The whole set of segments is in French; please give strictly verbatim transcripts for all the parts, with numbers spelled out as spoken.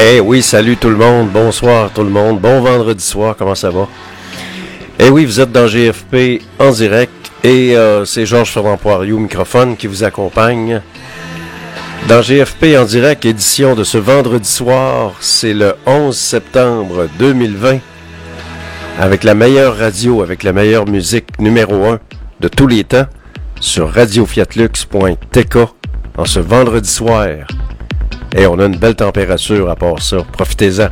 Eh oui, salut tout le monde, bonsoir tout le monde, bon vendredi soir, comment ça va? Eh oui, vous êtes dans G F P en direct et euh, c'est Georges Ferland Poirier au microphone qui vous accompagne. Dans G F P en direct, édition de ce vendredi soir, c'est le onze septembre deux mille vingt, avec la meilleure radio, avec la meilleure musique numéro un de tous les temps, sur radio fiat lux point t k en ce vendredi soir. Et on a une belle température à part ça. Profitez-en.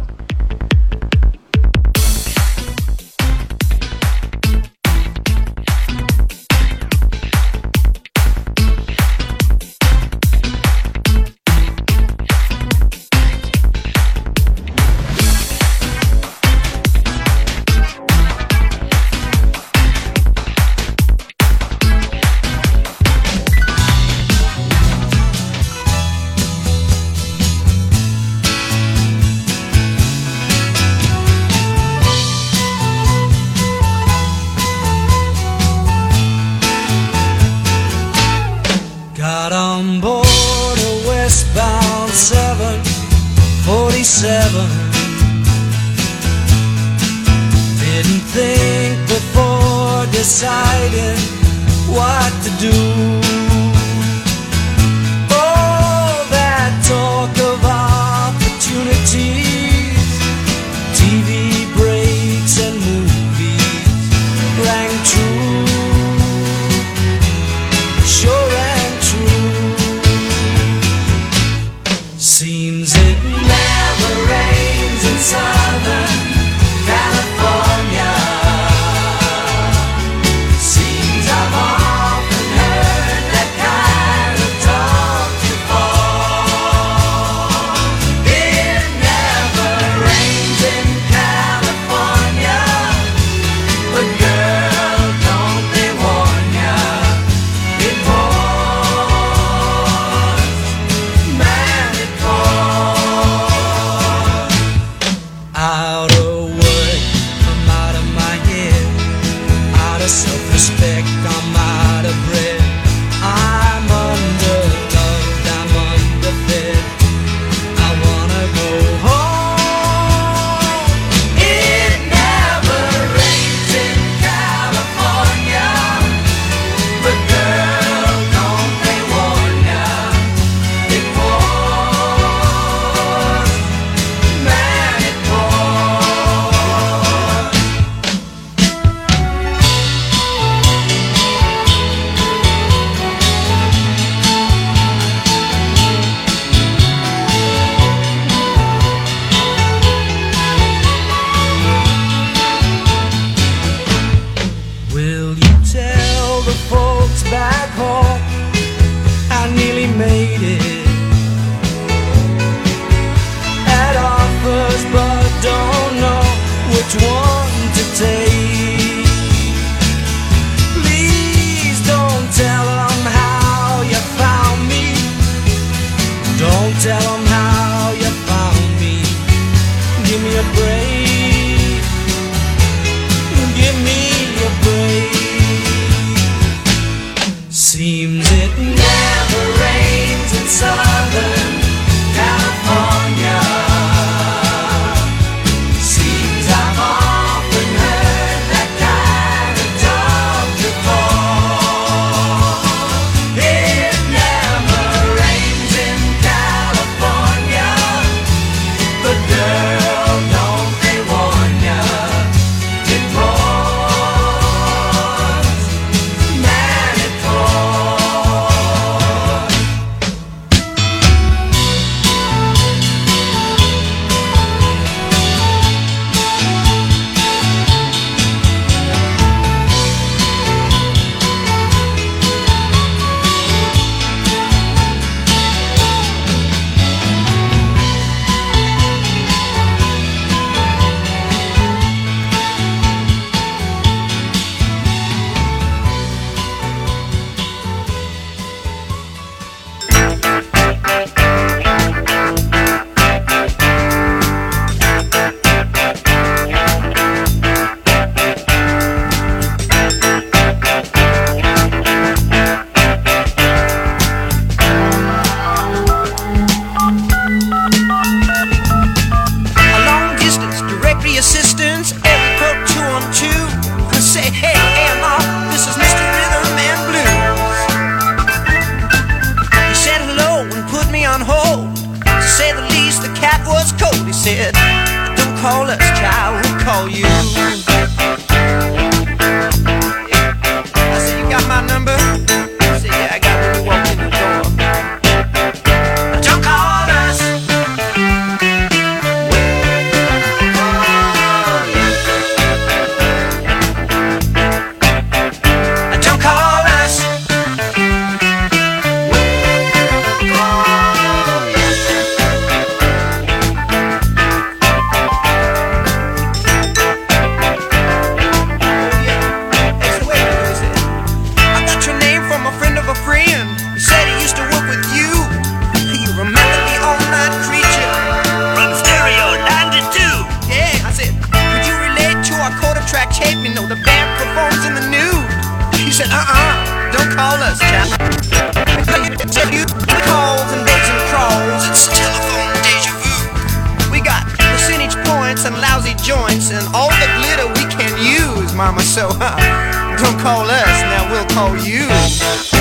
said, don't call us, child, we'll call you. I said, you got my number? I said, yeah, I got it when you walked in the door. Don't call us. Don't call us. You know the band performs in the nude. He said, uh-uh, don't call us, child. You calls and begs and crawls. It's telephone deja vu. We got percentage points and lousy joints and all the glitter we can use, mama. So, huh, don't call us, now we'll call you.